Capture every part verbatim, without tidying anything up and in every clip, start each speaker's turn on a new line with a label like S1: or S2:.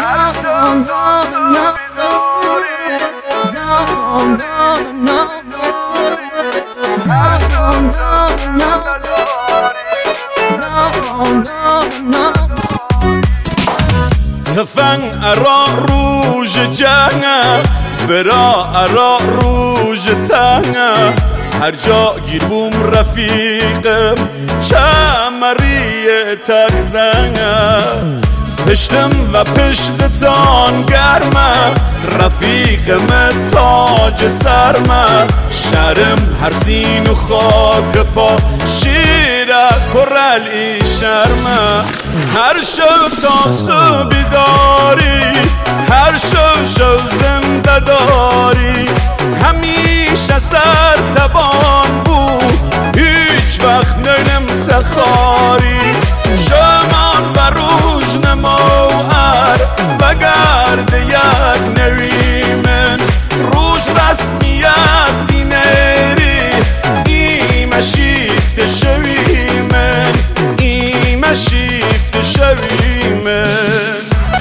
S1: تفنگ ارا روژ جنگ برا ارا روژ تنگ هر جا گیر بوم رفیقم چمریه تک زنگ پشتم و پشتتان گرمه رفیقم تاج سرمه شرم هر سین و خاک پا شیره کرل ای شرمه هر شب تا صبح داری هر شب شب زنده داری همیشه سر تبان بود هیچ وقت نیم تخاری شمان و روش نموهر و گرد یک نوی من روش رسمیت دینری ایمه شیفت شوی من ایمه شیفت شوی من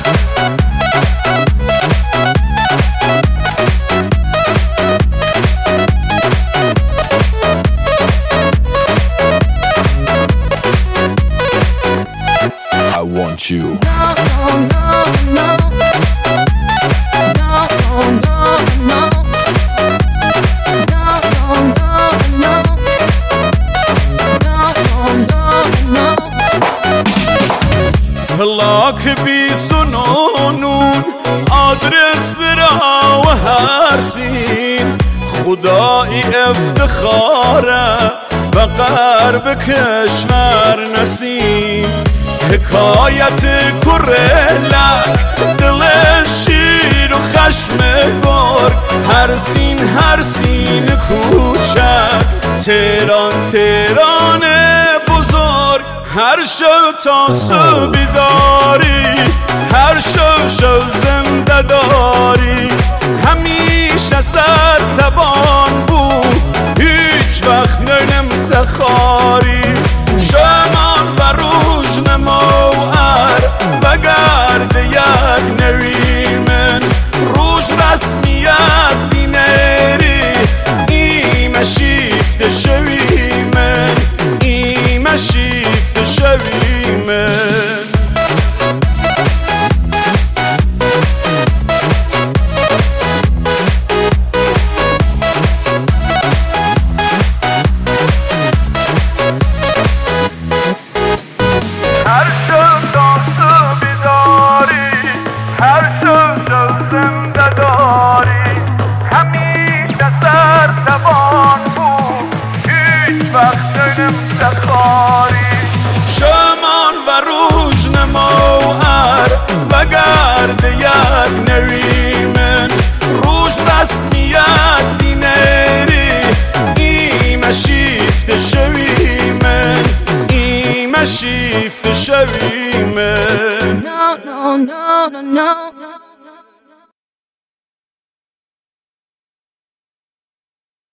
S2: I want you.
S3: No, no, no, no, no, no, no,
S1: پلاک بی سنونون آدرس را و هر سین خدایی افتخاره و غرب کشور نسیم حکایت کرلک دل شیر و خشم گرگ هر سین هر سین کوچک تهران تهران بزرگ هر شب تا صبح داری هر شب شب زنده داری همیشه سر تبان بود هیچ وقت نیم تخاری شمان و روش نموهر و گرد یک نوی من روش رسمیت دینری ایمه شیفت شوی من ایمه شیفت شوی من
S4: هر شب تا صبح داری هر شب شب زنده داری همیشه سر تبان بود هیچ وقت نیم تخاری
S1: شمان و روش نموهر و گرد یک نوی من روش رسمیت دینری ایمه شیفت شوی من ایمه شیفت شوی من
S3: no, no, no, no, no.